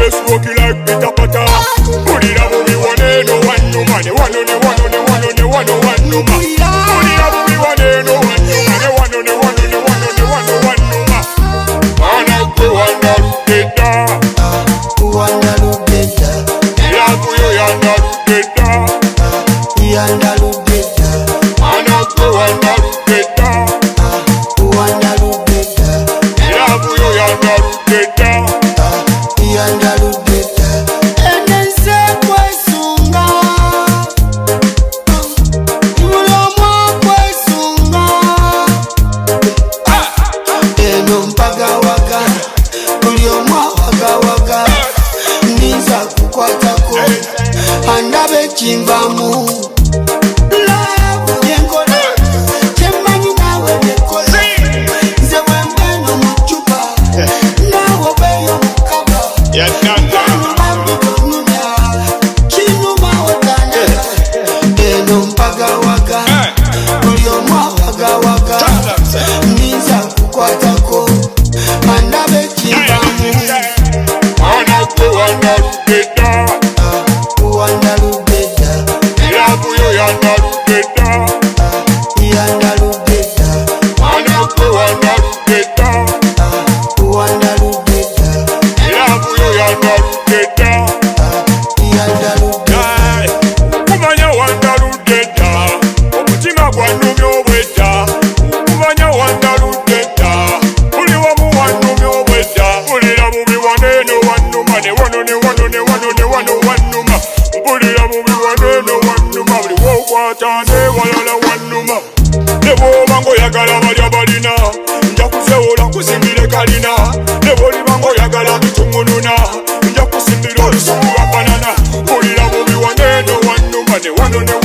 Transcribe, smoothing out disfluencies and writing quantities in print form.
they smoke you like Peter Potter. Put it up with me one day, no one no man. They want no one no one no one no one no man. Put it up with me one day, no one no man. They want no one no one no one no one no man. Man, I go and I look it down. Wanda lubeda, yeah, go yo and I look it down. yanda lubeda, Man, I go and I look it down. Wanda lubeda, Yeah, go yo and I look it down. yanda lubeda. Enense kwesunga, mulomwa kwesunga. Eno mpaga waka, mulomwa waka waka. Ninza kukwatako, andabe chimbamu. One